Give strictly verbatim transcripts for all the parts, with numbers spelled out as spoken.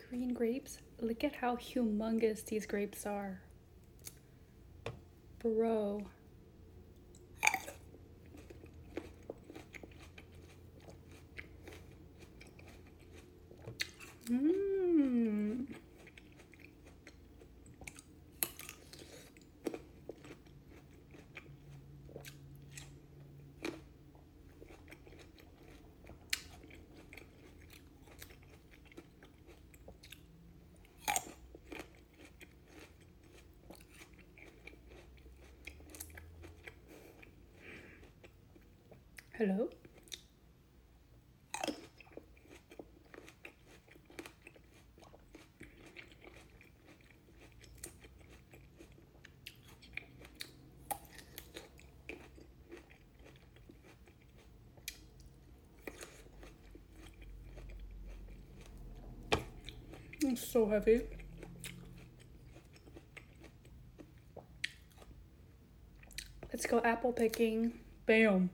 green grapes. Look at how humongous these grapes are. Bro. Mmm. Hello? It's so heavy. Let's go apple picking. Bam.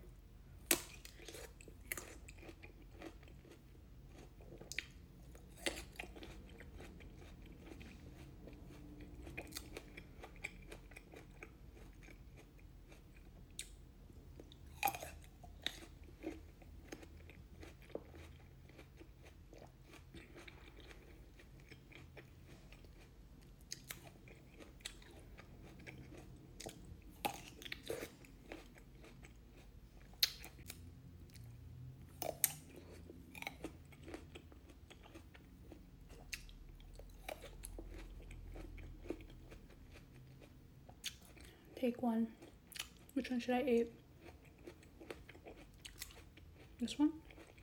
Take one. Which one should I eat? This one?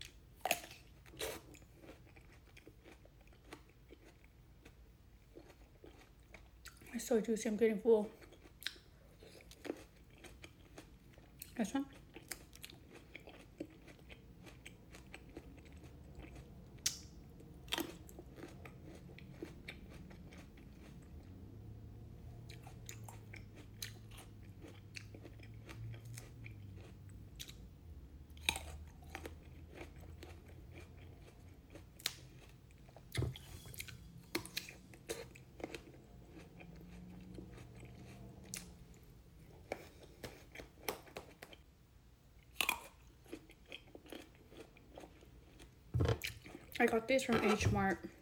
It's so juicy, I'm getting full. This one? I got these from H Mart.